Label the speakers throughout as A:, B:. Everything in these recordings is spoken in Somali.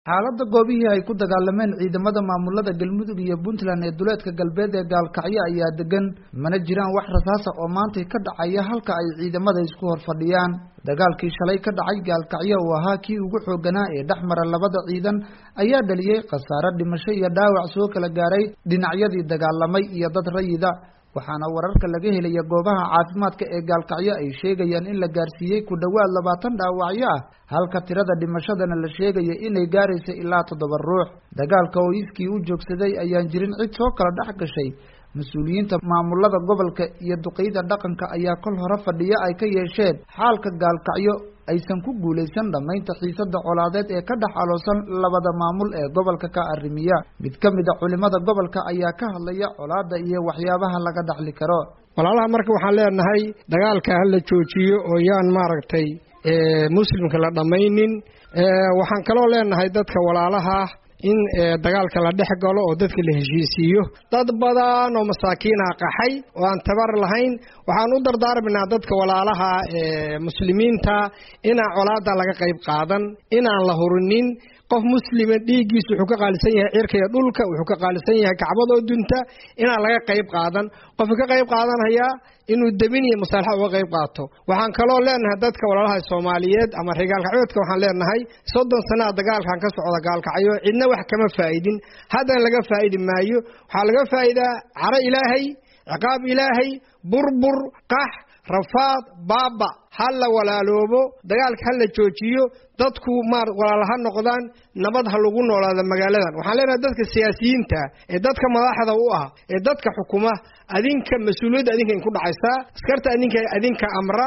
A: xaaladda goobihii ay ku dagaalameen ciidamada maamulada Galmudug iyo Puntland ee duleedka galbeed ee Gaalkacyo ayaa degan mana jiraan wax rasaas ah oo maanta ka dhacaya halka ay ciidamada isku horfadhiyaan dagaalkii shalay ka dhacay Gaalkacyo oo ahaa kii ugu xooganaa ee dhaxmara labada ciidan ayaa dhaliyay khasaare dhimasho iyo dhaawac soo kala gaaray dhinacyadii dagaalamay iyo dad rayida waxaana wararka laga helay goobaha caafimaadka ee Gaalkacyo ay sheegayaan in la gaarsiiyay ku dhawaad 20 dhaawacyo ah halka tirada dhimashadana la sheegay inay gaarayso ilaa 7 ruux dagaalka oo iskii u joogsaday ayaan jirin cid soo kala dhex gashay mas'uuliyiinta maamulada gobolka iyo duqeyda dhaqanka ayaa kol hore fadhiya ay ka yeesheen xaalka Gaalkacyo aysan ku guuleysan dhamaynta xiisada colaadeed ee ka dhaxaloosan labada maamul ee gobolka ka arrimiya mid ka mid ah culimada gobolka ayaa ka hadlaya colaada iyo waxyaabaha laga dhaxli karo
B: walaalaha marka waxaan leenahay dagaalka hal la joojiyo oo yaan maaragtay muslimka la dhamaynin waxaan kaloo leenahay dadka walaalaha in dagaalka la dhex galo oo dadka la heshiisiyo dad badan oo masaakiin ah qaxay oo aan tabar lahayn waxaan u dardaarminaa dadka walaalaha muslimiinta inaan colaada laga qayb qaadan inaan la hurinin qof muslima dhiigiisu wuxuu ka qaalisan yahay cirka iyo dhulka wuxuu ka qaalisan yahay kacbada oo dunta inaan laga qayb qaadan qofka ka qayb qaadanaya inuu demin iyo maslaxa uga qayb qaato waxaan kaloo leenahay dadka walaalaha Soomaaliyeed ama Gaalkacyoodka waxaan leenahay 30 sano dagaalkan ka socda Gaalkacyo cidna wax kama faa'iidin hadan laga faa'iidi maayo waxa laga faa'iidaa cara Ilaahay ciqaab Ilaahay burbur qax rafaad baaba hal la walaaloobo dagaalka hal la joojiyo dadku walaalaha noqdaan nabad ha lagu noolaado magaaladan waxaan leenahay dadka siyaasiyiinta ee dadka madaxda u ah ee dadka xukuma adinka mas'uuliyadda adinka in ku dhacaysa askarta adinka amra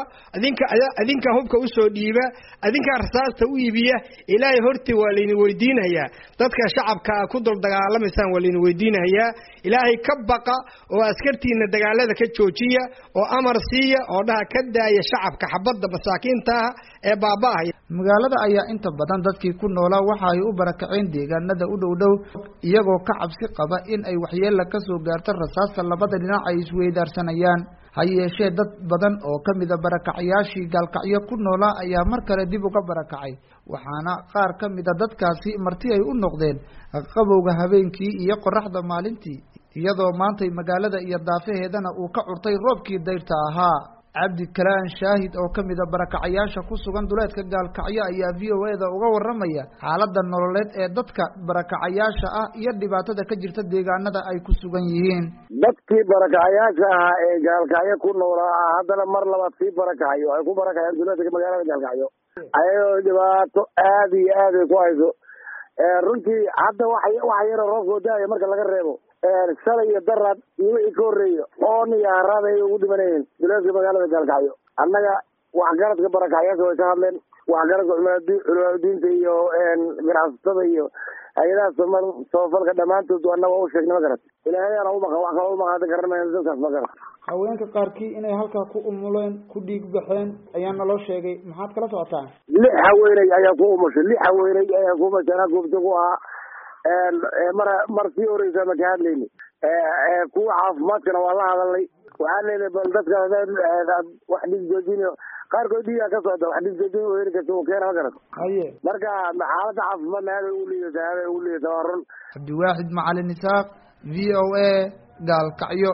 B: adinka hubka u soo dhiiba adinka rasaasta u iibiya ilaahay hortii waa leeyni weydiinaya dadka shacabka ku dul dagaalamaysan waa leeyni weydiinaya ilaahay ka baqa oo askartiina dagaalada ka joojiya oo amar siiya oo dhaha ka daaya shacabka xabadda masaakiinta ee baabaahay
A: magaalada ayaa inta badan dadkii ku noolaa waxa ay u barakaceen deegaanada u dhow iyagoo ka cabsi qaba in ay waxyeello ka soo gaarto rasaasta labada dhinac ay isweydaarsanayaan hayeeshee dad badan oo ka mid ah barakacayaashii Gaalkacyo ku noolaa ayaa mar kale dib uga barakacay waxaana qaar ka mid ah dadkaasi marti ay u noqdeen qabowga habeenkii iyo qorraxda maalintii iyadoo maantay magaalada iyo daafaheedana uu ka curtay roobkii dayrta ahaa Cabdi Kalaan Shaahid oo ka mid ah barakacayaasha ku sugan duleedka Gaalkacyo ayaa VOA-da uga waramaya xaaladda nololeed ee dadka barakacayaasha ah iyo dhibaatada ka jirta deegaanada ay ku sugan yihiin
C: dadkii barakacayaasha ah ee Gaalkacyo ku noolaa haddana mar labaad sii barakacayo ay ku barakacayaan duleedka magaalada Gaalkacyo ayagoo dhibaato aad iyo aad ay ku hayso runtii hadda wax yar oo roob daaya marka laga reebo shalay iyo darad iyo wixii ka horreeyo oon iyo haraad ay ugu dhimanayeen duleedka magaalada Gaalkacyo annaga waxgaradka barakacayaasha way ka hadleen waxgaradka culimadiinta iyo ganacsatada iyo hay-adaha samafalka dhammaantood annaga u sheegnay ma garat ilaahayana wax kale uma qaadan karanayn dadkaas ma garat
A: haweenka qaarkii inay halkaa ku umuleen ku dhiig baxeen ayaa naloo sheegay maxaad kala socotaa
C: 6 haweeney ayaa ku umushay 6 haweeney ayaa ku umushay goobta ku ahaa mar sii horeysa ma ka hadlayni kuwa caafimaadkana waa la hadalnay waxaan leeyahay bal dadka wax dhig joojinayo qaarkood dhiiga ka socda wax dhig joojin oo heri karto oo keena ma garat
A: haye
C: marka xaaladda caafimaadna aad u liidataa run
A: Cabdiwaaxid Macalin Isaaq VOA Gaalkacyo